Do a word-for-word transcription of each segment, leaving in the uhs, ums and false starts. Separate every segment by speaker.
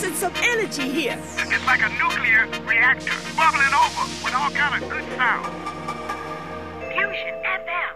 Speaker 1: releasing some energy here.
Speaker 2: It's like a nuclear reactor, bubbling over with all kind of good sound. Fusion F M.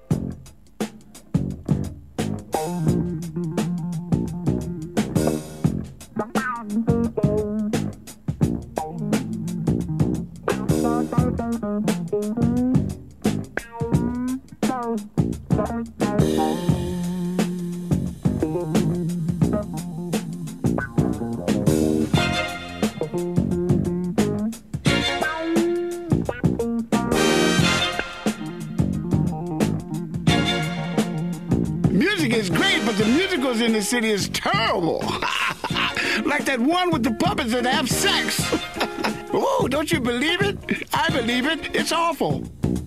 Speaker 3: Music is great, but the musicals in the city is terrible. Like that one with the puppets that have sex. Oh, don't you believe it? I believe it. It's awful.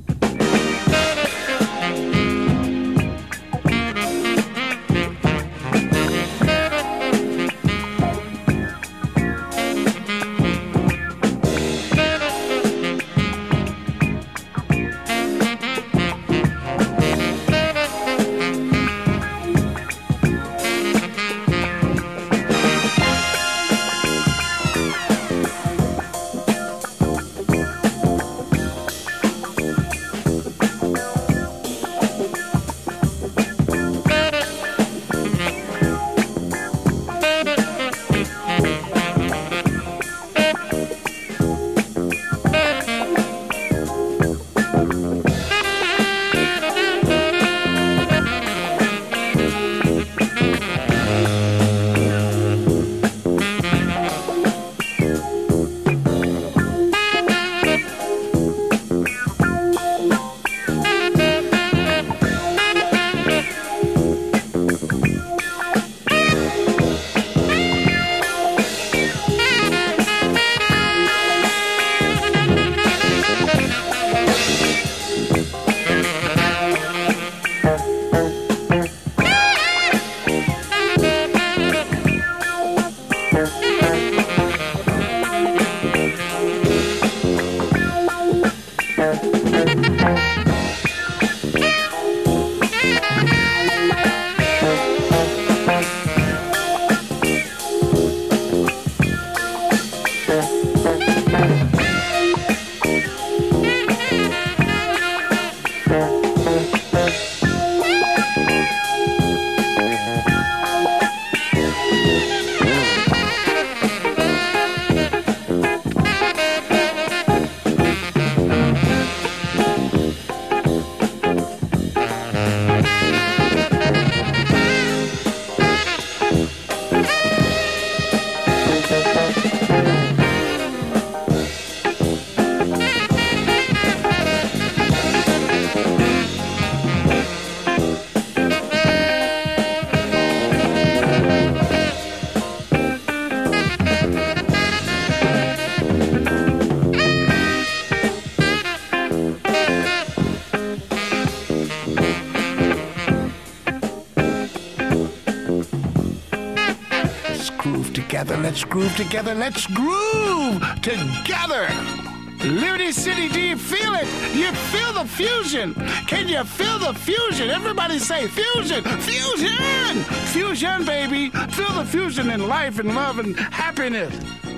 Speaker 3: Let's groove together. Let's groove together. Liberty City, do you feel it? Do you feel the fusion? Can you feel the fusion? Everybody say fusion, fusion, fusion, baby. Feel the fusion in life and love and happiness.